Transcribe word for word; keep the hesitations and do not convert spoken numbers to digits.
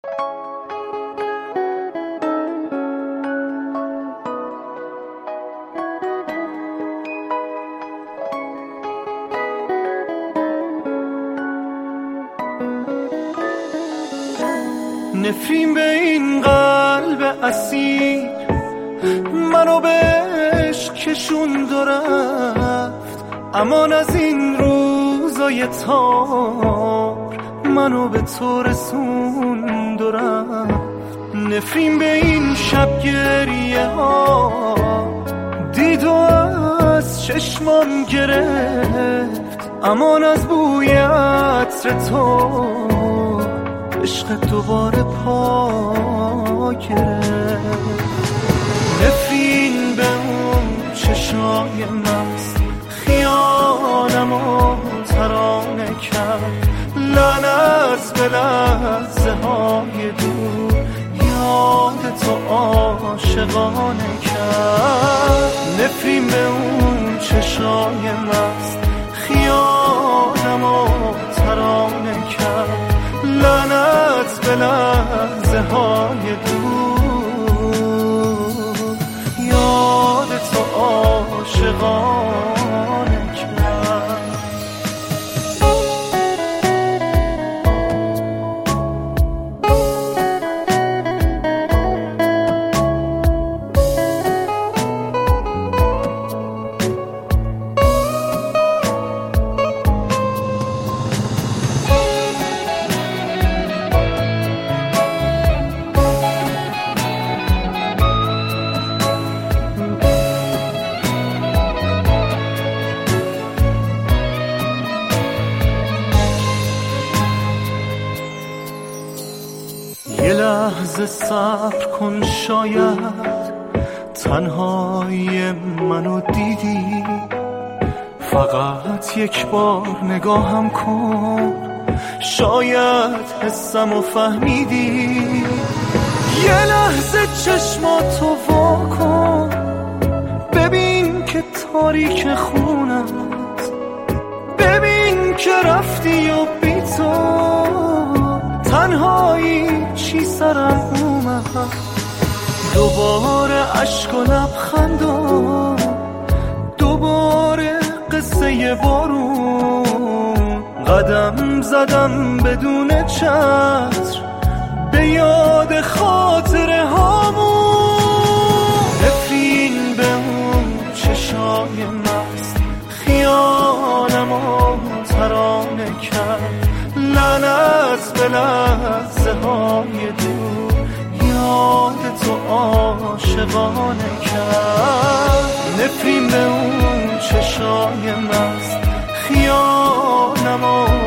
نفرین به این قلب اسیر منو به عشق کشوند و رفت، امان از این روزای تار منو به تو رسوند و رفت. نفرین به این شب گریه ها دید و از چشمام گرفت، امان از بوی عطر تو عشق دوباره پا گرفت. نفرین به اون چشای مست خیالمو ترانه کرد، لعنت به لحظه های دور یاد تو عاشقانه کرد. نفرین به اون چشای مست خیالمو ترانه کرد، لعنت به لحظه های دور یاد تو عاشقانه کرد. یه لحظه صبر کن، شاید تنهایی منو دیدی، فقط یک بار نگاهم کن، شاید حسمو فهمیدی. یه لحظه چشماتو وا کن، ببین که تاریک خونت، ببین که رفتی و بی تو تنهایی چی سرم اومد. دوباره عشق و لبخندم، دوباره قصه بارون، قدم زدم بدون چتر به یاد خاطره هامون. نفرین به اون چشای مست خیالمو ترانه کرد، لعنت به لحظه های دور یاد تو عاشقانه کرد. نفرین به اون چشای مست خیالمو